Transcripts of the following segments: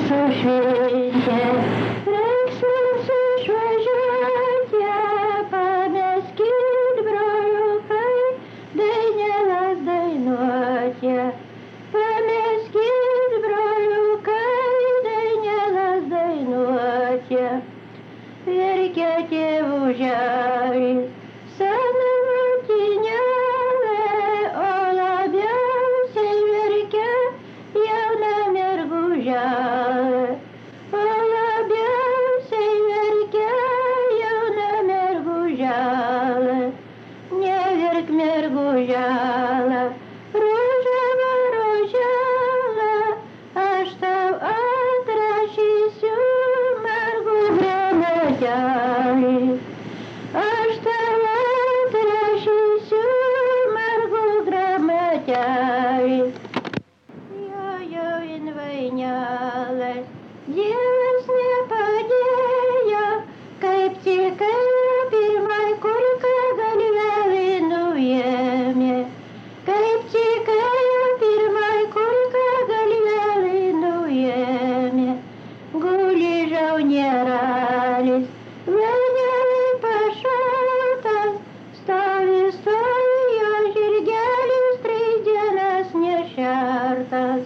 sušvietė, reiks mums išvažiuoti, pameskit broliukai, dainelas dainuoti. Pameskit broliukai, dainelas dainuoti. Verkia tėvuželis, sena motinėlė, o labiausiai verkia jauna merguželė. O labiausiai verkia jauna merguželė. Neverk merguželė, ružava ruželė, aš tau atrašysiu margų gramatėlį. Aš tau atrašysiu margų gramatėlį. Jo invainėlės, Dievas nepadėjo, kaip tik pirmai kurką galvelį nuėmė. Kaip tik pirmai kurką galvelį nuėmė. Guli žaunėralis, velnelį pašautas, stovi jo žirgelis 3 dienas nešertas.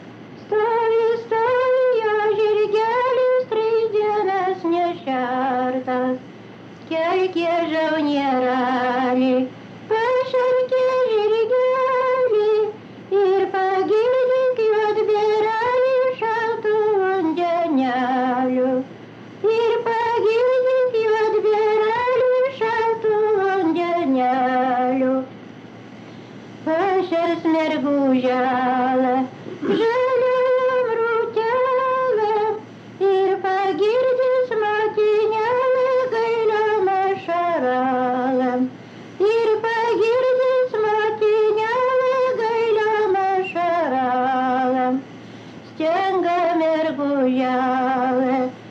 Stovi jo žirgelis 3 dienas nešertas. Kelkė žaunėralį, pašarkė žirgelį ir pagirdyk juodbėrelį šaltų vandenelių. Ir pagirdyk juodbėrelį šaltų vandenelių. Pašers merguželę, žaliom rūtelėm ir pagirdys motinėlę gailiom ašaralėm. Ir pagirdys motinėlę gailiom ašaralėm. Stenga merguželė,